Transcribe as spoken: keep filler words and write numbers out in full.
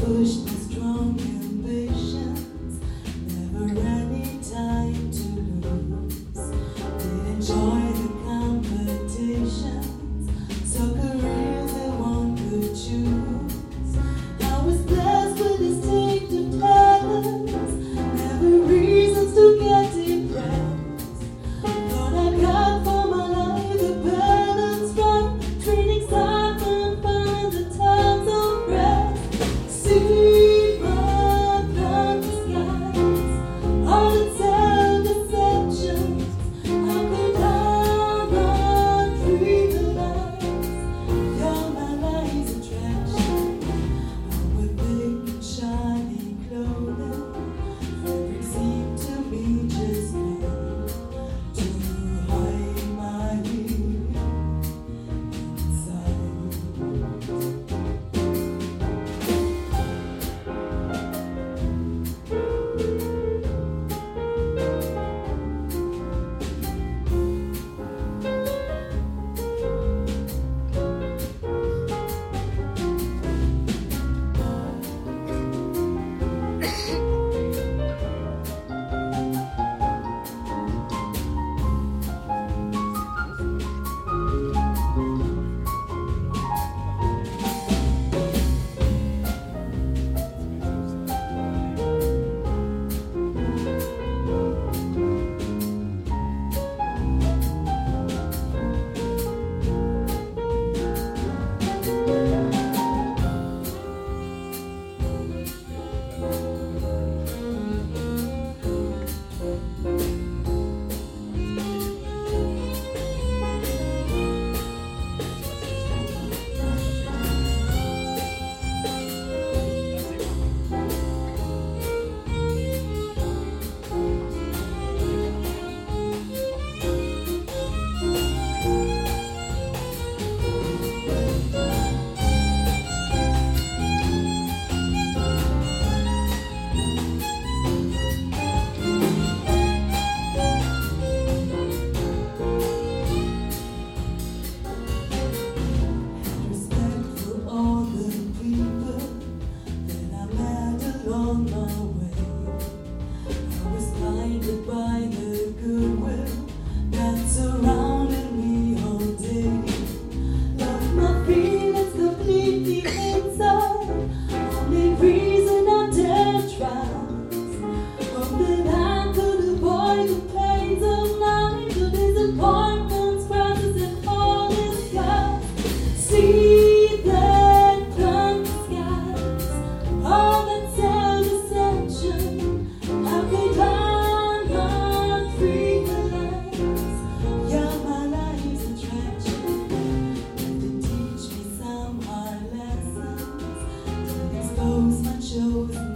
push my strong ambitions, never any time to lose. Did enjoy the competitions, so careers that one could choose. I was blessed with distinctive talents, never reasons to get depressed. Thought I got for my life the balance right, treating excitement, find the times of rest. See my bloody skies, all the self-deceptions. How could I run free the lights? You're my life's attraction. I would think in shiny clothing, fabric seemed to me just made to hide my heat inside. Respect for all the people that I met along my way. I was blinded by the goodwill that surrounded me all day. Love my feelings completely inside, only reason I dare try. Hope that I could avoid the pains of life, the disappointments, crosses, and falling skies. See that blunt skies, all that self-deception. How could I not free the lights? You're my life's attraction. You can teach me some hard lessons, to expose my chosen